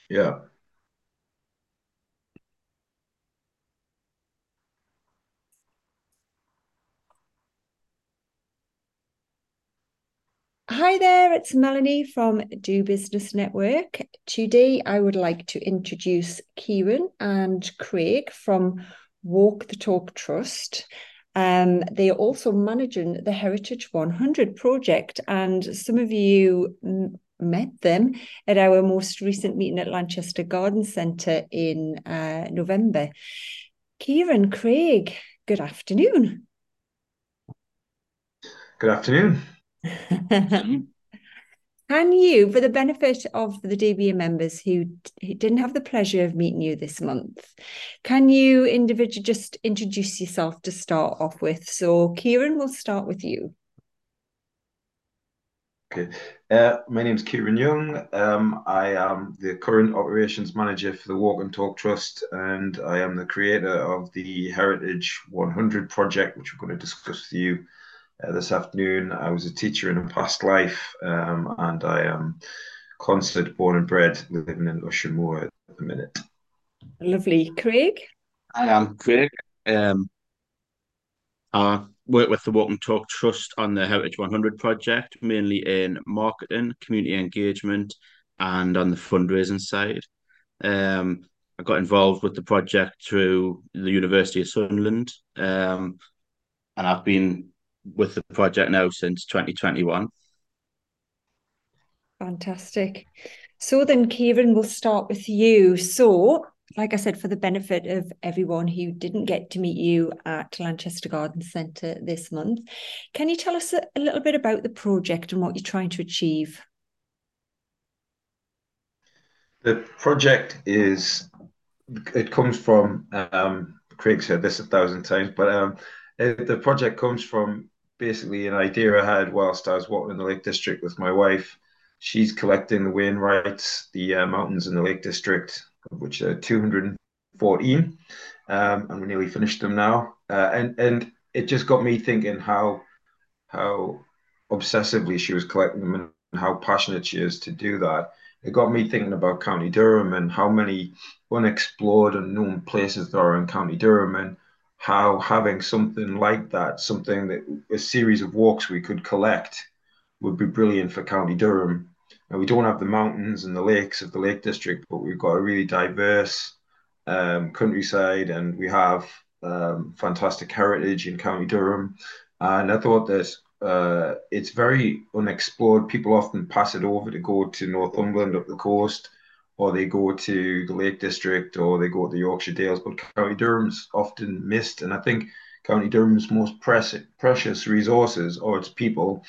Yeah. Hi there, it's Melanie from Do Business Network. Today, I would like to introduce Kieran and Craig from Walk the Talk Trust. They are also managing the Heritage 100 project, and some of you met them at our most recent meeting at Lanchester Garden Centre in November. Kieran, Craig, good afternoon. Good afternoon. Can you, for the benefit of the DBA members who didn't have the pleasure of meeting you this month, can you individually just introduce yourself to start off with? So, Kieran, we'll start with you. Okay. My name's Kieran Young. I am the current operations manager for the Walk and Talk Trust, and I am the creator of the Heritage 100 project, which we're going to discuss with you this afternoon. I was a teacher in a past life, and I am Consett born and bred, living in Ushaw at the minute. Lovely. Craig? I am Craig. Um, I work with the Walk and Talk Trust on the Heritage 100 project, mainly in marketing, community engagement, and on the fundraising side. Um, I got involved with the project through the University of Sunderland, and I've been with the project now since 2021. Fantastic. So then, Kieran, we'll start with you. So, like I said, for the benefit of everyone who didn't get to meet you at Lanchester Garden Centre this month, can you tell us a little bit about the project and what you're trying to achieve? The project it comes from, Craig said this a thousand times, but the project comes from basically an idea I had whilst I was walking in the Lake District with my wife. She's collecting the Wainwrights, the mountains in the Lake District, of which are 214, and we nearly finished them now. And it just got me thinking how obsessively she was collecting them and how passionate she is to do that. It got me thinking about County Durham and how many unexplored and known places there are in County Durham, and how having something like that, something that a series of walks we could collect, would be brilliant for County Durham. And we don't have the mountains and the lakes of the Lake District, but we've got a really diverse countryside, and we have fantastic heritage in County Durham. And I thought that it's very unexplored. People often pass it over to go to Northumberland up the coast, or they go to the Lake District, or they go to the Yorkshire Dales, but County Durham's often missed. And I think County Durham's most precious resources are its people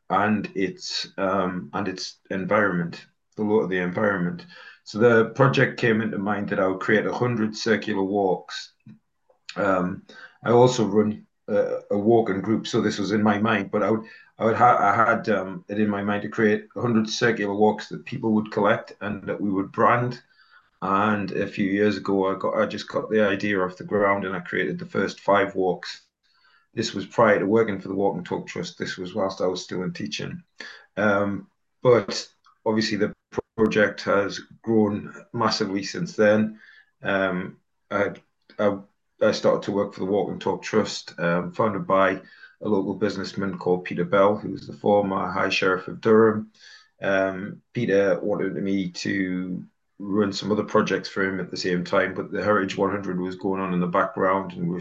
and its environment, the lot of the environment. So the project came into mind that I would create 100 circular walks. I also run a walking group, so this was in my mind. But I had it in my mind to create 100 circular walks that people would collect and that we would brand. And a few years ago, I just got the idea off the ground and I created the first five walks. This was prior to working for the Walk and Talk Trust. This was whilst I was still in teaching. Um, but obviously, the project has grown massively since then. Um, I, I, I started to work for the Walk and Talk Trust, founded by a local businessman called Peter Bell, who was the former High Sheriff of Durham. Peter wanted me to run some other projects for him at the same time, but the Heritage 100 was going on in the background, and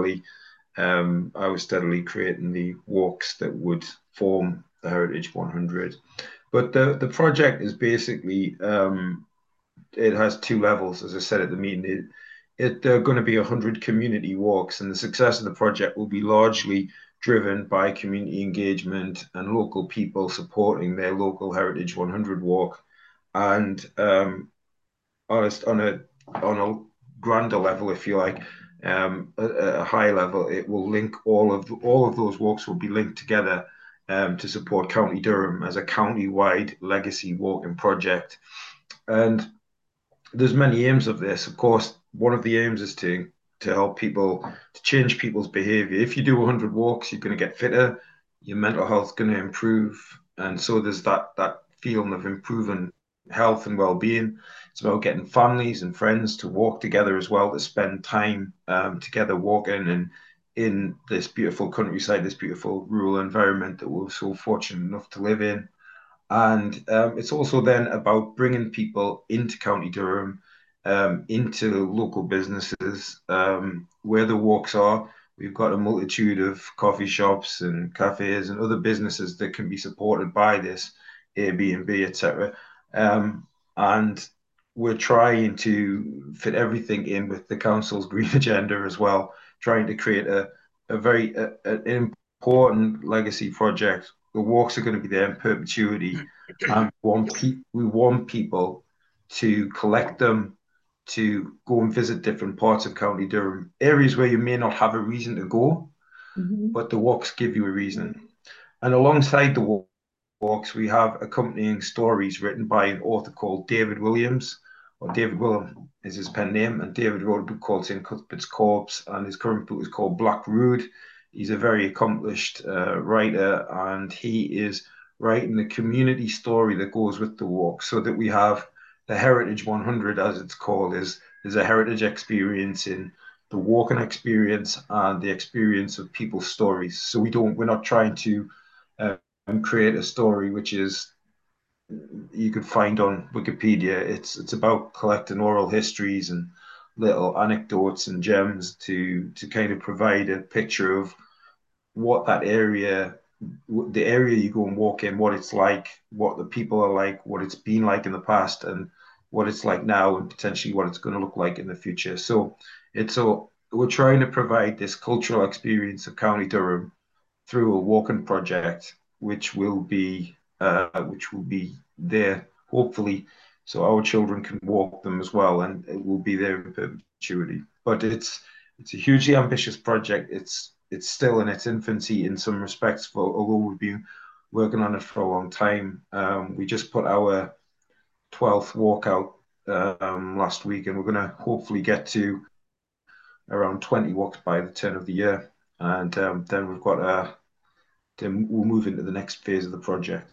I was steadily creating the walks that would form the Heritage 100. But the project is basically it has two levels, as I said at the meeting. There are going to be 100 community walks, and the success of the project will be largely driven by community engagement and local people supporting their local Heritage 100 walk. And honest on a grander level, if you like, at a high level, it will link all of those walks will be linked together to support County Durham as a county-wide legacy walking project. And there's many aims of this. Of course, one of the aims is to help people to change people's behavior. If you do 100 walks, you're going to get fitter, your mental health's going to improve, and so there's that feeling of improving health and well-being. It's about getting families and friends to walk together as well, to spend time together walking and in this beautiful countryside, this beautiful rural environment that we're so fortunate enough to live in. And it's also then about bringing people into County Durham, into local businesses where the walks are. We've got a multitude of coffee shops and cafes and other businesses that can be supported by this Airbnb, etc. And we're trying to fit everything in with the council's green agenda as well, trying to create a very an important legacy project. The walks are going to be there in perpetuity, and we want people to collect them, to go and visit different parts of County Durham, areas where you may not have a reason to go, Mhm. but the walks give you a reason. And alongside the walks, we have accompanying stories written by an author called David Williams, or David Willem is his pen name. And David wrote a book called St. Cuthbert's Corpse, and his current book is called Black Rood. He's a very accomplished writer, and he is writing the community story that goes with the walk, so that we have the Heritage 100, as it's called, is a heritage experience in the walking experience and the experience of people's stories. So we're not trying to uh, create a story which is you could find on Wikipedia. It's about collecting oral histories and little anecdotes and gems to kind of provide a picture of what that area, the area you go and walk in, what it's like, what the people are like, what it's been like in the past, and what it's like now, and potentially what it's going to look like in the future. So it's so we're trying to provide this cultural experience of County Durham through a walking project, which will be there hopefully, so our children can walk them as well, and it will be there in perpetuity. But it's a hugely ambitious project. It's still in its infancy in some respects, although we've been working on it for a long time. We just put our 12th walkout last week, and we're going to hopefully get to around 20 walks by the turn of the year. And then then we'll move into the next phase of the project.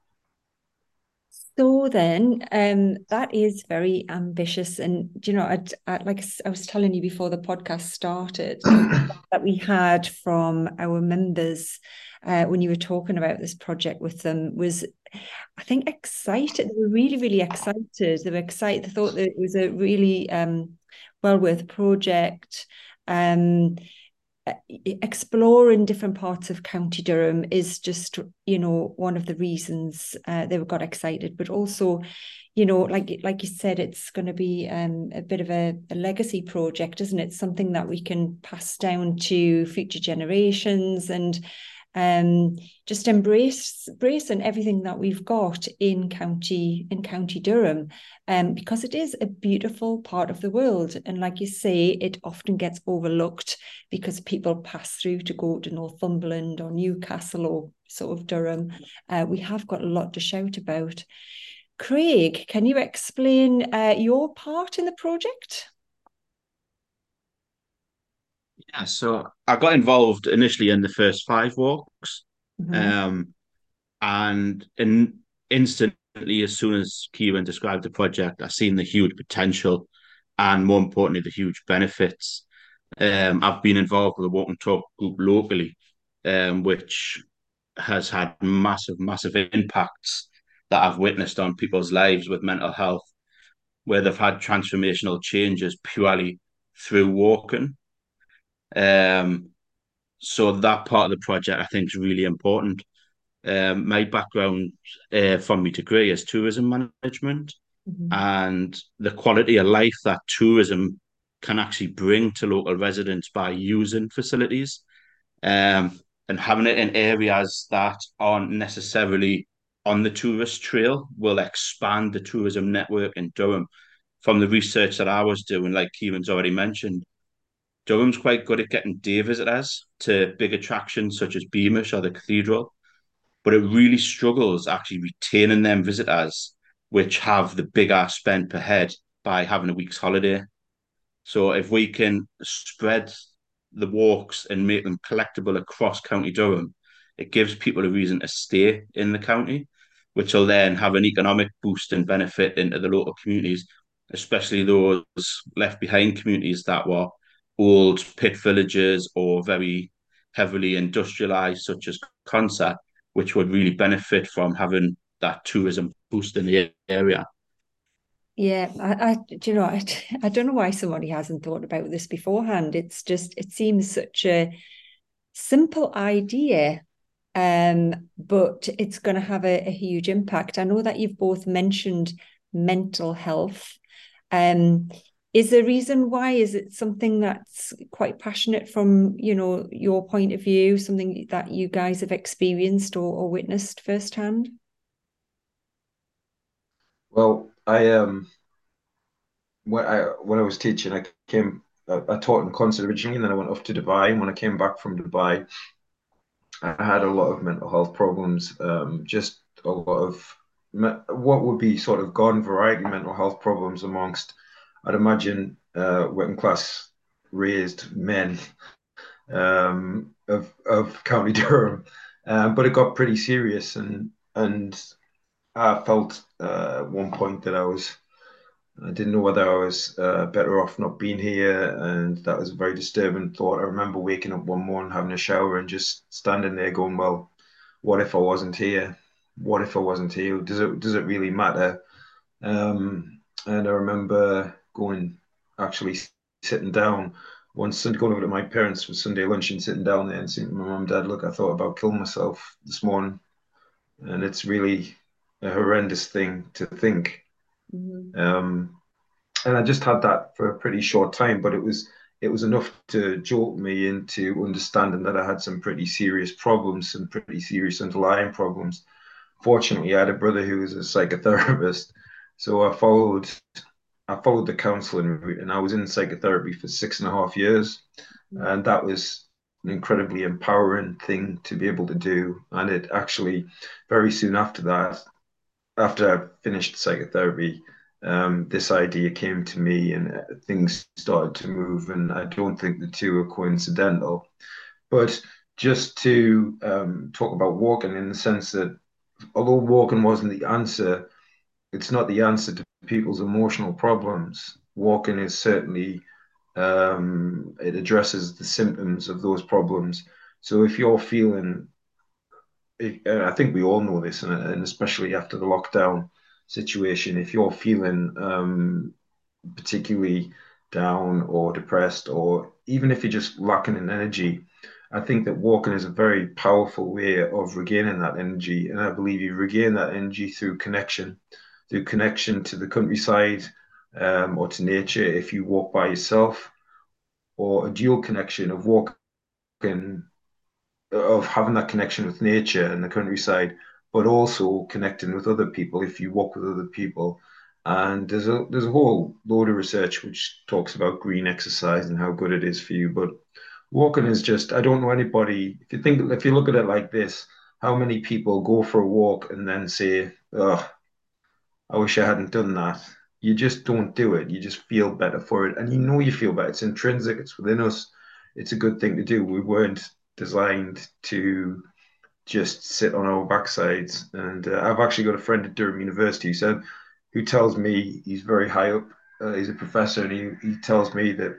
So then, that is very ambitious, and you know, like I was telling you before the podcast started, that we had from our members when you were talking about this project with them was, I think, excited. They were really, really excited. They were excited. They thought that it was a really well worth project. Um, Exploring different parts of County Durham is just, you know, one of the reasons they got excited. But also, you know, like you said, it's going to be a bit of a legacy project, isn't it? Something that we can pass down to future generations, and um, just embracing everything that we've got in County Durham, because it is a beautiful part of the world, and like you say, it often gets overlooked because people pass through to go to Northumberland or Newcastle or sort of Durham. We have got a lot to shout about. Craig, can you explain your part in the project? Yeah, so I got involved initially in the first five walks, Mm-hmm. um, and instantly, as soon as Kieran described the project, I seen the huge potential, and more importantly, the huge benefits. I've been involved with the Walk and Talk group locally, which has had massive, massive impacts that I've witnessed on people's lives with mental health, where they've had transformational changes purely through walking. Um, so that part of the project I think is really important. My background from my degree is tourism management, Mm-hmm. and the quality of life that tourism can actually bring to local residents by using facilities, and having it in areas that aren't necessarily on the tourist trail will expand the tourism network in Durham. From the research that I was doing, like Kieran's already mentioned, Durham's quite good at getting day visitors to big attractions such as Beamish or the Cathedral, but it really struggles actually retaining them visitors which have the bigger spend per head by having a week's holiday. So if we can spread the walks and make them collectible across County Durham, it gives people a reason to stay in the county. which will then have an economic boost and benefit into the local communities, especially those left behind communities that were old pit villages or very heavily industrialized, such as Consett, which would really benefit from having that tourism boost in the area. Yeah, do you know, I don't know why somebody hasn't thought about this beforehand. It's just, it seems such a simple idea, but it's going to have a huge impact. I know that you've both mentioned mental health. Is there a reason why? Is it something that's quite passionate from, your point of view, something that you guys have experienced or witnessed firsthand? Well, when I was teaching, I taught in Consett originally, and then I went off to Dubai. And when I came back from Dubai, I had a lot of mental health problems. Just a lot of what would be sort of garden variety mental health problems amongst, I'd imagine, working class raised men of County Durham. But it got pretty serious, and I felt at one point that I didn't know whether I was better off not being here, and that was a very disturbing thought. I remember waking up one morning, having a shower, and just standing there going, "Well, what if I wasn't here? What if I wasn't here? Does it really matter?" And I remember actually sitting down one Sunday, going over to my parents for Sunday lunch and sitting down there and saying to my mum and dad, "Look, I thought about killing myself this morning," and it's really a horrendous thing to think. Mhm. And I just had that for a pretty short time, but it was enough to jolt me into understanding that I had some pretty serious problems, some pretty serious underlying problems. Fortunately, I had a brother who was a psychotherapist, so I followed the counseling route, and I was in psychotherapy for 6.5 years, and that was an incredibly empowering thing to be able to do. And it actually, very soon after that, after I finished psychotherapy, this idea came to me, and things started to move. And I don't think the two are coincidental. But just to talk about walking in the sense that although walking wasn't the answer, it's not the answer to people's emotional problems. Walking is certainly, it addresses the symptoms of those problems. So if you're feeling, I think we all know this, and especially after the lockdown situation, if you're feeling particularly down or depressed, or even if you're just lacking in energy, I think that walking is a very powerful way of regaining that energy. And I believe you regain that energy through connection to the countryside, or to nature if you walk by yourself, or a dual connection of having that connection with nature and the countryside, but also connecting with other people if you walk with other people. And there's a whole load of research which talks about green exercise and how good it is for you. But walking is just, I don't know anybody, if you look at it like this, how many people go for a walk and then say, "Oh, I wish I hadn't done that." You just don't do it. You just feel better for it. And you know you feel better. It's intrinsic, it's within us. It's a good thing to do. We weren't designed to just sit on our backsides. And I've actually got a friend at Durham University who tells me he's very high up. He's a professor, and he tells me that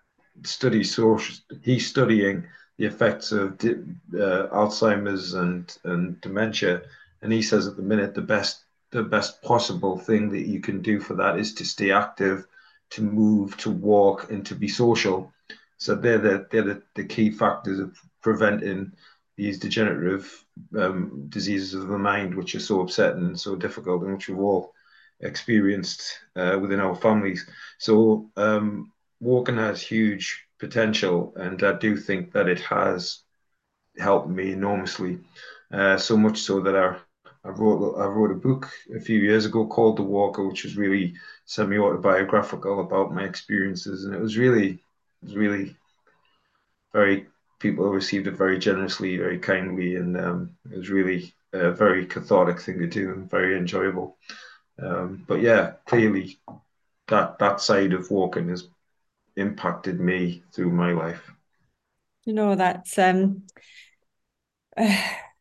he's studying the effects of Alzheimer's and dementia. And he says at the minute the best possible thing that you can do for that is to stay active, to move, to walk, and to be social. So they're the key factors of preventing these degenerative diseases of the mind, which are so upsetting and so difficult, and which we've all experienced within our families. So walking has huge potential, and I do think that it has helped me enormously. So much so that I wrote a book a few years ago called The Walker, which was really semi-autobiographical about my experiences, and it was really very people received it very generously, very kindly, and it was really a very cathartic thing to do and very enjoyable. But yeah, clearly that side of walking has impacted me through my life. That's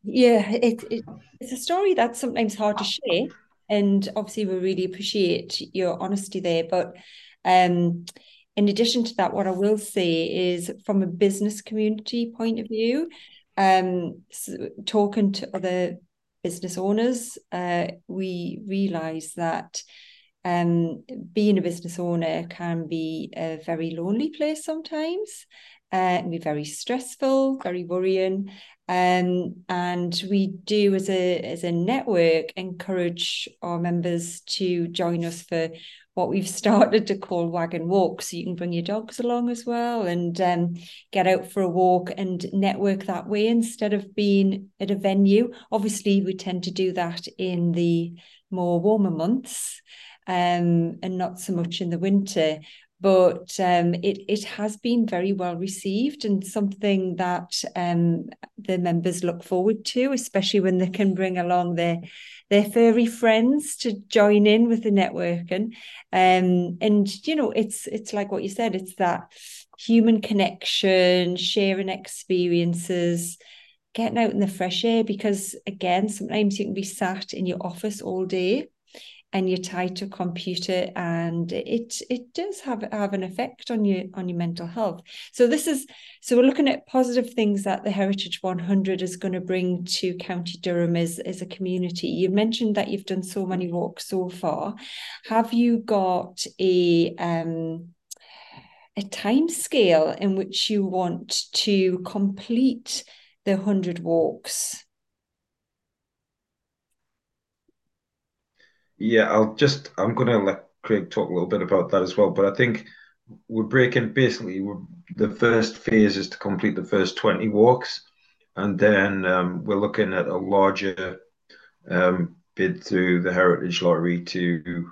Yeah, it's a story that's sometimes hard to share, and obviously we really appreciate your honesty there. But um, in addition to that, what I will say is from a business community point of view, talking to other business owners, we realize that being a business owner can be a very lonely place sometimes. It can be very stressful, very worrying. And we do as a network encourage our members to join us for what we've started to call wagon walks. So you can bring your dogs along as well and get out for a walk and network that way instead of being at a venue. Obviously, we tend to do that in the more warmer months and not so much in the winter. But it has been very well received and something that the members look forward to, especially when they can bring along their furry friends to join in with the networking. And you know, it's like what you said, it's that human connection, sharing experiences, getting out in the fresh air, because again, sometimes you can be sat in your office all day and you're tied to a computer, and it does have an effect on your mental health. So we're looking at positive things that the Heritage 100 is going to bring to County Durham as a community. You mentioned that you've done so many walks so far. Have you got a time scale in which you want to complete the 100 walks? Yeah, I'm going to let Craig talk a little bit about that as well. But I think the first phase is to complete the first 20 walks. And then we're looking at a larger bid through the Heritage Lottery to,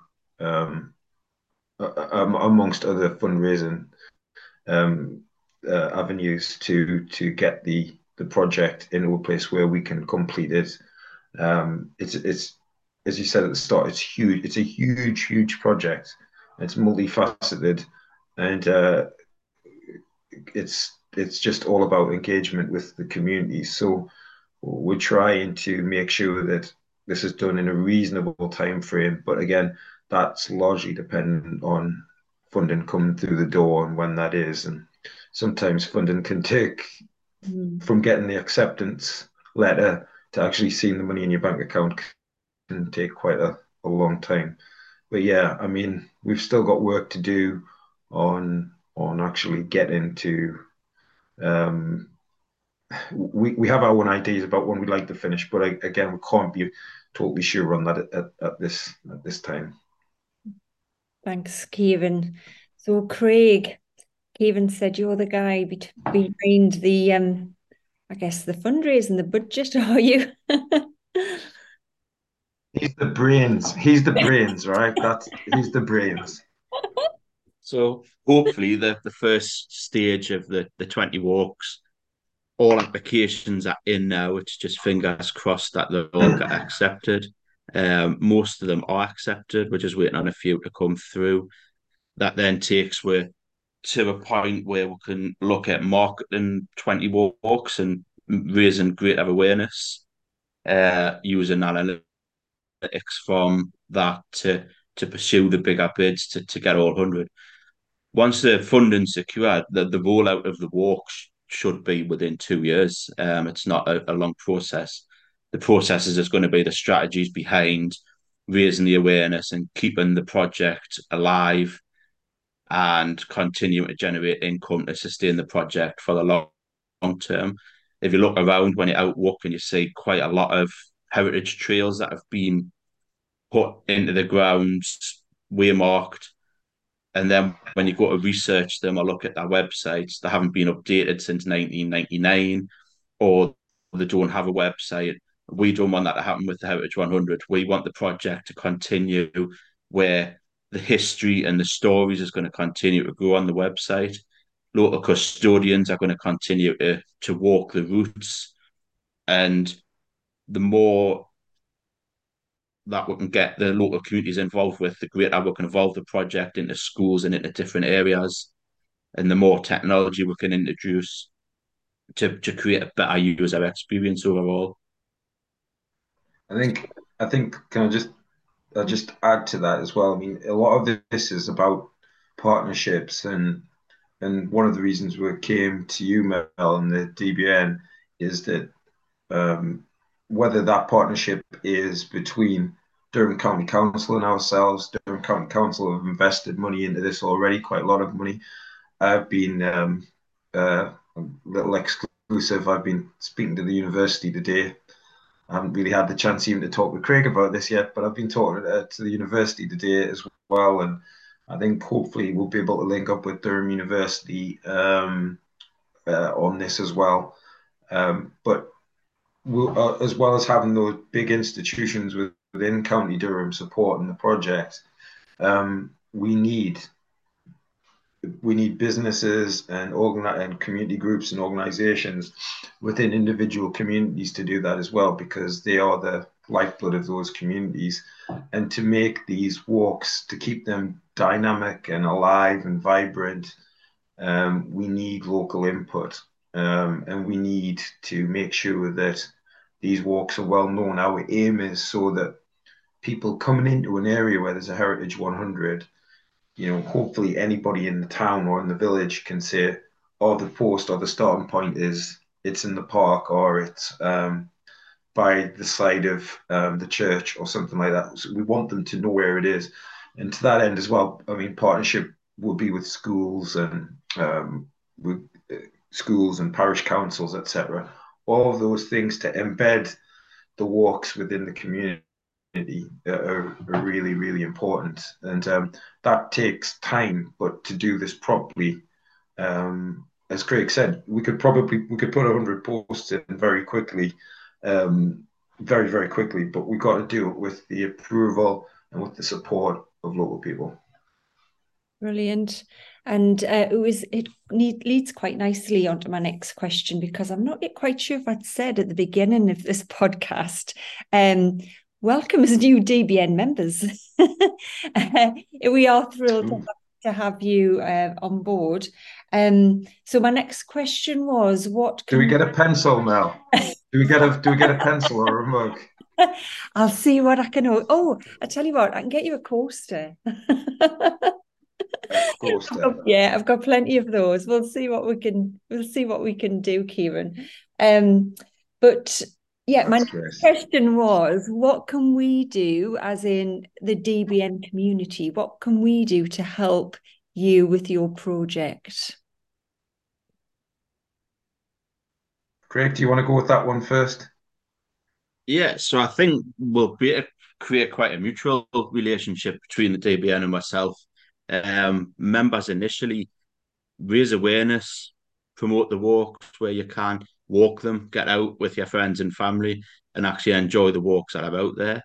amongst other fundraising um, avenues, to get the project into a place where we can complete it. It's as you said at the start, it's huge. It's a huge project. It's multifaceted, and it's just all about engagement with the community. So we're trying to make sure that this is done in a reasonable time frame. But again, that's largely dependent on funding coming through the door and when that is. And sometimes funding can take, from getting the acceptance letter to actually seeing the money in your bank account, can take quite a long time. But yeah, I mean, we've still got work to do on actually getting to um, we have our own ideas about when we'd like to finish, but again, we can't be totally sure on that at this time. Thanks, Kieran. So, Craig, Kieran said you're the guy behind the, I guess, the fundraising, the budget, are you? He's the brains. He's the brains, right? He's the brains. So hopefully the first stage of the 20 walks, all applications are in now. It's just fingers crossed that they'll all get accepted. Most of them are accepted. We're just waiting on a few to come through. That then takes we to a point where we can look at marketing 20 walks and raising greater awareness, using analytics from that to pursue the bigger bids to get all 100. Once the funding's secured, the rollout of the walks should be within 2 years. It's not a long process. The process is just going to be the strategies behind raising the awareness and keeping the project alive and continuing to generate income to sustain the project for the long term. If you look around when you're out walking, you see quite a lot of heritage trails that have been put into the ground, waymarked, and then when you go to research them or look at their websites, they haven't been updated since 1999, or they don't have a website. We don't want that to happen with the Heritage 100. We want the project to continue where the history and the stories is going to continue to grow on the website. Local custodians are going to continue to walk the routes. And the more that we can get the local communities involved with, the greater we can evolve the project into schools and into different areas, and the more technology we can introduce to create a better user experience overall. I think can I just add to that as well. I mean, a lot of this is about partnerships, and one of the reasons we came to you, Mel, and the DBN is that whether that partnership is between Durham County Council and ourselves, Durham County Council have invested money into this already, quite a lot of money. I've been a little exclusive. I've been speaking to the university today. I haven't really had the chance even to talk with Craig about this yet, but I've been talking to the university today as well, and I think hopefully we'll be able to link up with Durham University on this as well. But as well as having those big institutions within County Durham supporting the project, we need businesses and community groups and organizations within individual communities to do that as well, because they are the lifeblood of those communities. And to make these walks, to keep them dynamic and alive and vibrant, we need local input, and we need to make sure that these walks are well known. Our aim is so that people coming into an area where there's a Heritage 100, hopefully anybody in the town or in the village can say, oh, the post or the starting point it's in the park, or it's by the side of the church or something like that. So we want them to know where it is. And to that end as well, I mean, partnership will be with schools and with schools and parish councils, etc. All of those things to embed the walks within the community are really, really important. And that takes time, but to do this properly, as Craig said, we could put 100 posts in very quickly, very, very quickly, but we've got to do it with the approval and with the support of local people. Brilliant. And it leads quite nicely onto my next question, because I'm not quite sure if I'd said at the beginning of this podcast, welcome as new DBN members. We are thrilled to have you on board. So my next question was, do we get a pencil, Mel? Do we get a pencil or a mug? I'll see what I can. Oh, I tell you what, I can get you a coaster. Yeah, I've got plenty of those. We'll see what we can do, Kieran. But yeah, my question was, what can we do, as in the DBN community, what can we do to help you with your project? Craig, do you want to go with that one first? Yeah, so I think we'll create quite a mutual relationship between the DBN and myself. Members initially raise awareness, promote the walks where you can, walk them, get out with your friends and family, and actually enjoy the walks that are out there.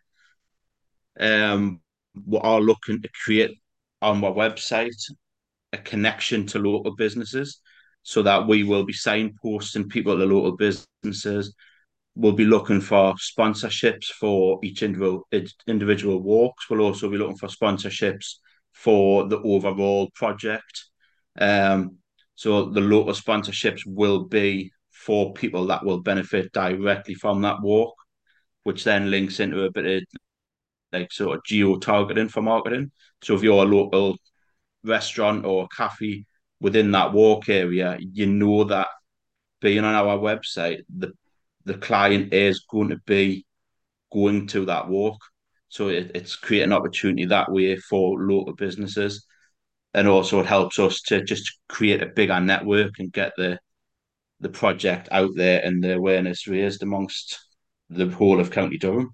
We are looking to create on our website a connection to local businesses, so that we will be signposting people to local businesses. We'll be looking for sponsorships for each individual walks. We'll also be looking for sponsorships for the overall project. So the local sponsorships will be for people that will benefit directly from that walk, which then links into a bit of like sort of geo-targeting for marketing. So if you're a local restaurant or cafe within that walk area, you know that being on our website, the client is going to be going to that walk. So it's creating an opportunity that way for local businesses. And also it helps us to just create a bigger network and get the project out there and the awareness raised amongst the whole of County Durham.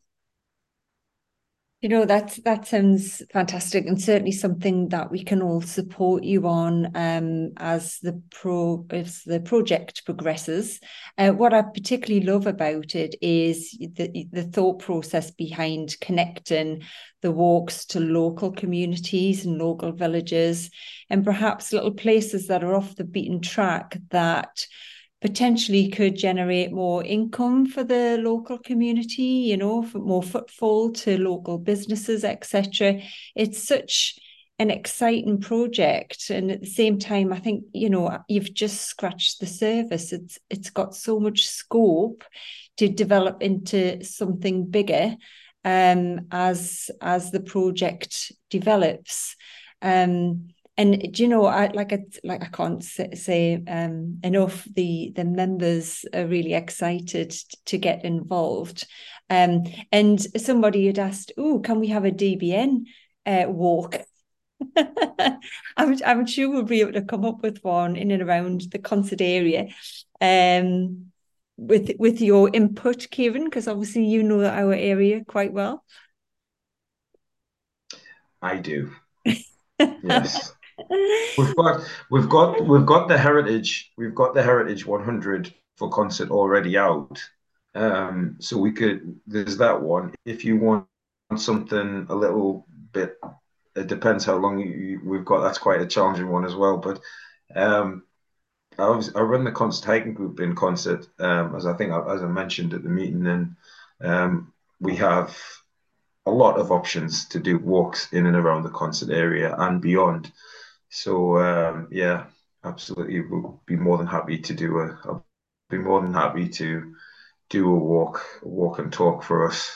That sounds fantastic, and certainly something that we can all support you on as the project progresses. What I particularly love about it is the thought process behind connecting the walks to local communities and local villages, and perhaps little places that are off the beaten track that potentially could generate more income for the local community, for more footfall to local businesses, etc. It's such an exciting project, and at the same time, I think, you know, you've just scratched the surface. It's got so much scope to develop into something bigger, as the project develops. And do you know, I can't say enough. The members are really excited to get involved. And somebody had asked, "Oh, can we have a DBN walk?" I'm sure we'll be able to come up with one in and around the concert area. With your input, Kieran, because obviously you know our area quite well. I do. Yes. We've got the Heritage 100 for concert already out. So there's that one. If you want something a little bit, it depends how long we've got. That's quite a challenging one as well. But um, I run the concert hiking group in concert, as I mentioned at the meeting, and we have a lot of options to do walks in and around the concert area and beyond. So yeah, absolutely, we'll be more than happy to do a. I'll be more than happy to do a walk and talk for us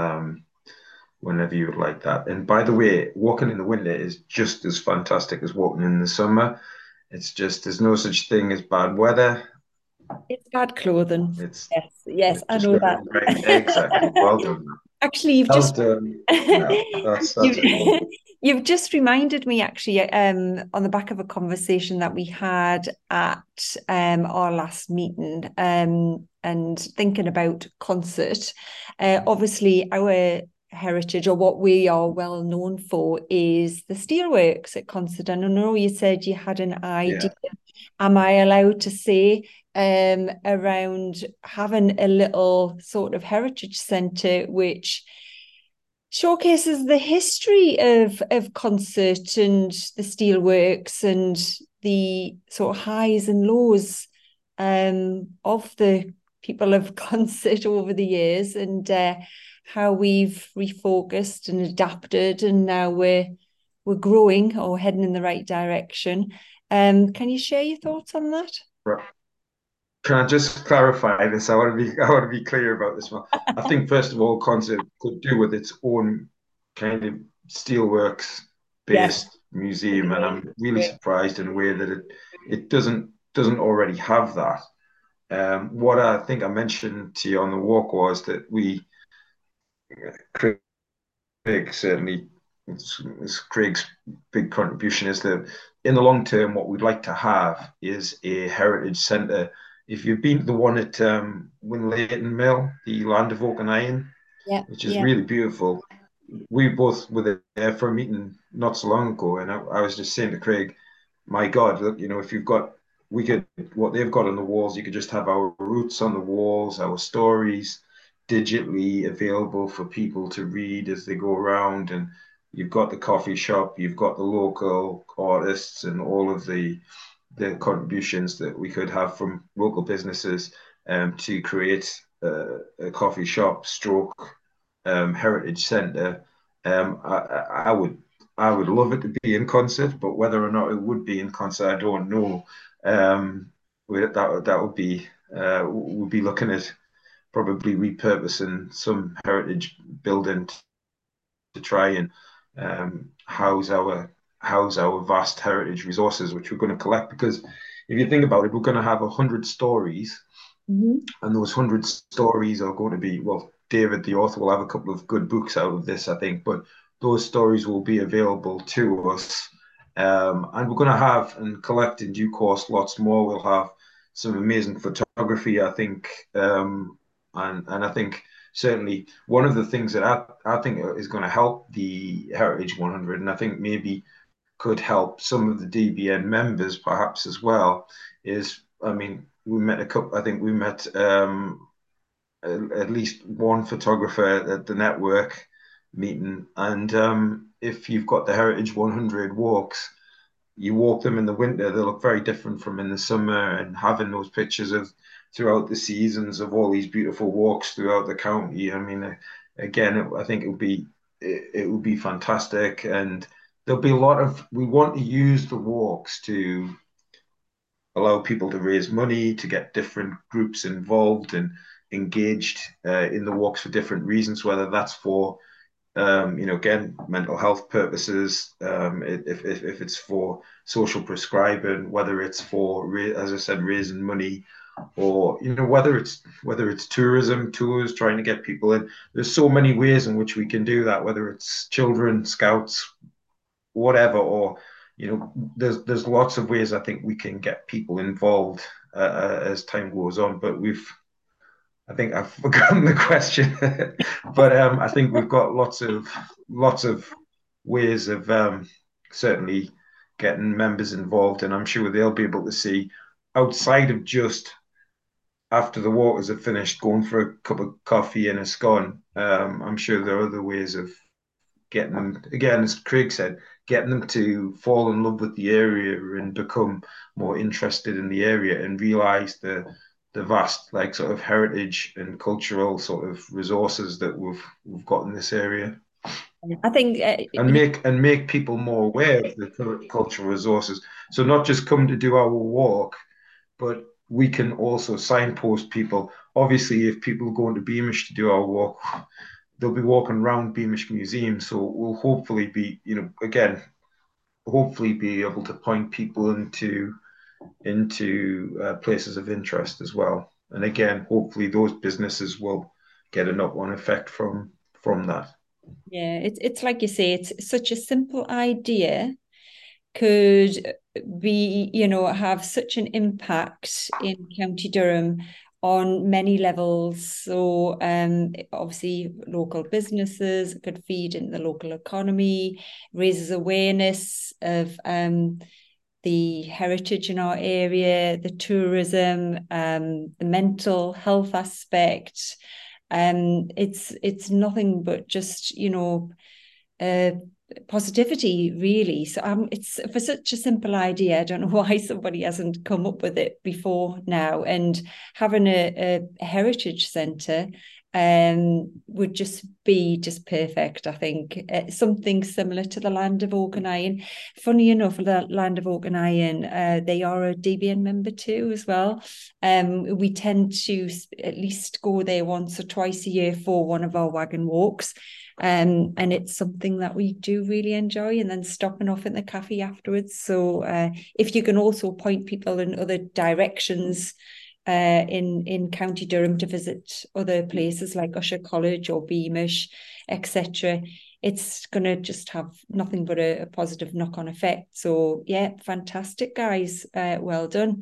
whenever you would like that. And by the way, walking in the winter is just as fantastic as walking in the summer. It's just there's no such thing as bad weather. It's bad clothing. It's Yes, yes, it's I just know got that. it right. Exactly. Well done. Actually, you've Well just done. No, that's okay. you've just reminded me actually, on the back of a conversation that we had at our last meeting, and thinking about concert. Obviously, our heritage, or what we are well known for, is the steelworks at concert. And I know you said you had an idea. Yeah. Am I allowed to say, around having a little sort of heritage centre which showcases the history of concert and the steelworks and the sort of highs and lows, of the people of concert over the years, and how we've refocused and adapted, and now we're growing or heading in the right direction. Can you share your thoughts on that? Right. Can I just clarify this? I want to be clear about this one. I think first of all, concert could do with its own kind of steelworks Yes. based museum, and I'm really surprised in a way that it doesn't already have that. What I think I mentioned to you on the walk was that Craig certainly, it's Craig's big contribution is that in the long term, what we'd like to have is a heritage centre. If you've been to the one at Winlayton Mill, the Land of Oak and Iron, Yeah, which is yeah. really beautiful, we both were there for a meeting not so long ago, and I was just saying to Craig, my God, look, if you've got, we could, what they've got on the walls, you could just have our roots on the walls, our stories digitally available for people to read as they go around. And you've got the coffee shop, you've got the local artists, and all of the contributions that we could have from local businesses to create a coffee shop stroke heritage centre. I would love it to be in concert, but whether or not it would be in concert, I don't know. That would be we'll be looking at probably repurposing some heritage building to try and house our vast heritage resources, which we're going to collect. Because if you think about it, we're going to have 100 stories, Mm-hmm. and those 100 stories are going to be, well, David, the author, will have a couple of good books out of this, I think, but those stories will be available to us. And we're going to have and collect in due course lots more. We'll have some amazing photography, I think, and I think certainly one of the things that I think is going to help the Heritage 100, and I think maybe could help some of the DBN members perhaps as well, is, I mean, we met a couple. I think we met at least one photographer at the network meeting, and if you've got the Heritage 100 walks, you walk them in the winter, they look very different from in the summer. And having those pictures of throughout the seasons of all these beautiful walks throughout the county, I mean, again, I think it would be fantastic. And there'll be a lot of, we want to use the walks to allow people to raise money, to get different groups involved and engaged in the walks for different reasons, whether that's for again, mental health purposes, if it's for social prescribing, whether it's for, as I said, raising money, or whether it's tourism tours, trying to get people in. There's so many ways in which we can do that, whether it's children, scouts, whatever, or there's lots of ways I think we can get people involved as time goes on. But I think I've forgotten the question, but I think we've got lots of ways of certainly getting members involved, and I'm sure they'll be able to see outside of just after the waters are finished, going for a cup of coffee and a scone. I'm sure there are other ways of getting them, again, as Craig said, getting them to fall in love with the area and become more interested in the area and realize the vast like sort of heritage and cultural sort of resources that we've got in this area, I think and make people more aware of the cultural resources. So not just come to do our walk, but we can also signpost people. Obviously, if people are going to Beamish to do our walk, they'll be walking around Beamish Museum. So we'll hopefully be, again, hopefully be able to point people into places of interest as well. And again, hopefully those businesses will get a knock-on effect from that. yeah, it's like you say, it's such a simple idea could be, have such an impact in County Durham on many levels. So obviously local businesses could feed into the local economy, raises awareness of the heritage in our area, the tourism, the mental health aspect. It's nothing but just, positivity, really. So it's for such a simple idea. I don't know why somebody hasn't come up with it before now. And having a heritage centre would just be just perfect, I think. Something similar to the Land of Auchenarre. Funny enough, the Land of Auchenarre, they are a DBN member too as well. We tend to at least go there once or twice a year for one of our wagon walks. And it's something that we do really enjoy, and then stopping off in the cafe afterwards. So if you can also point people in other directions in County Durham to visit other places like Usher College or Beamish, etc., it's going to just have nothing but a positive knock-on effect. So yeah, fantastic, guys. Well done.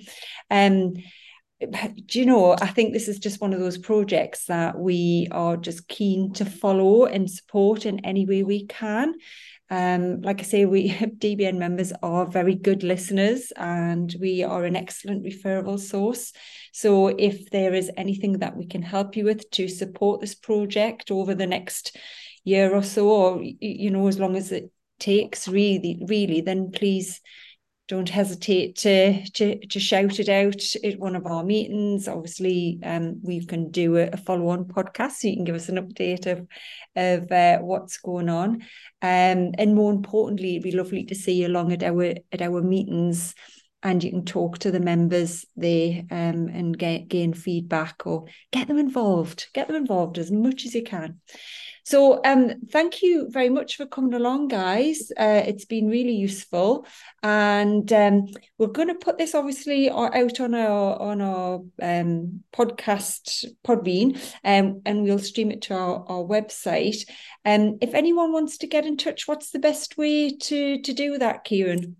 I think this is just one of those projects that we are just keen to follow and support in any way we can. Like I say, we DBN members are very good listeners, and we are an excellent referral source. So if there is anything that we can help you with to support this project over the next year or so, or as long as it takes, really, then please don't hesitate to shout it out at one of our meetings. Obviously, we can do a follow-on podcast, so you can give us an update of what's going on. And more importantly, it'd be lovely to see you along at our meetings, and you can talk to the members there and gain feedback or get them involved as much as you can. So thank you very much for coming along, guys. It's been really useful, and we're going to put this obviously out on our podcast Podbean, and we'll stream it to our website. If anyone wants to get in touch, what's the best way to do that, Kieran?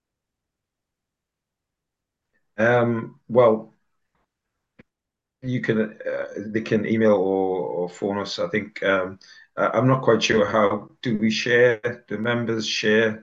Well, they can email or phone us. I think I'm not quite sure how do we share, the members share.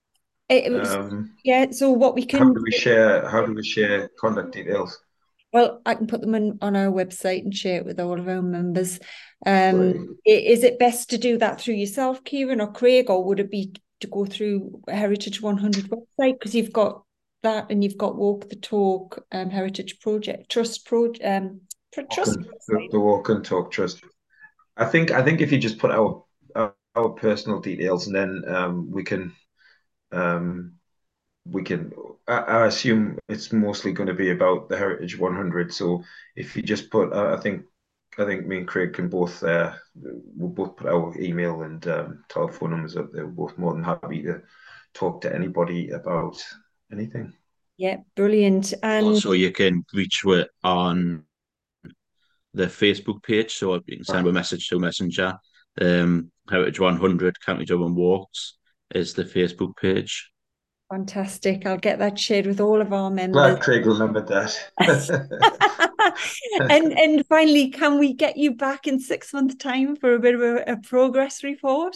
Yeah, so what we can How do we share contact details? Well, I can put them on our website and share it with all of our members. Right. Is it best to do that through yourself, Kieran or Craig, or would it be to go through Heritage 100 website? Because you've got that, and you've got Walk the Talk Heritage Project Trust Trust. The Walk and Talk Trust. I think if you just put our personal details, and then we can we can. I assume it's mostly going to be about the Heritage 100. So if you just put, I think me and Craig can both. We'll both put our email and telephone numbers up there. We're both more than happy to talk to anybody about anything. Yeah, brilliant. And Also, you can reach with on the Facebook page, so you can send a message to Messenger. Heritage 100 County Durham Walks is the Facebook page. fantastic. I'll get that shared with all of our members. Glad Craig remembered that. And finally, can we get you back in 6 months' time for a bit of a progress report?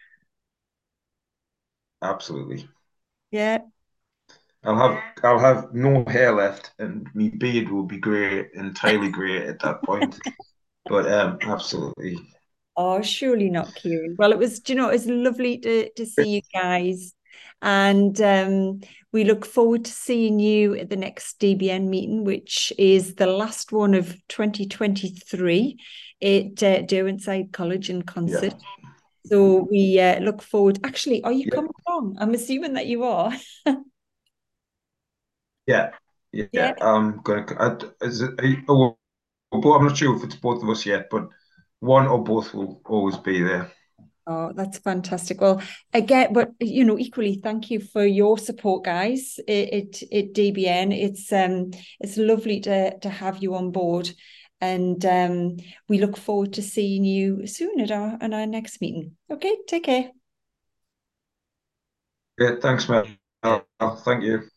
Absolutely. Yeah. I'll have no hair left, and my beard will be grey, entirely grey at that point. But absolutely. Oh, surely not, Kieran. Well, it was, you know, it was lovely to see you guys. And we look forward to seeing you at the next DBN meeting, which is the last one of 2023 at Derwentsside College in Consett. Yeah. So we look forward. Actually, are you Yeah. coming along? I'm assuming that you are. Yeah. Yeah. Yeah. I'm gonna. Is it? Oh, I'm not sure if it's both of us yet, but one or both will always be there. Oh, that's fantastic. Well, again, but you know, equally, thank you for your support, guys. At DBN, it's lovely to have you on board, and we look forward to seeing you soon at our next meeting. Okay, take care. Yeah. Thanks, Mel. Thank you.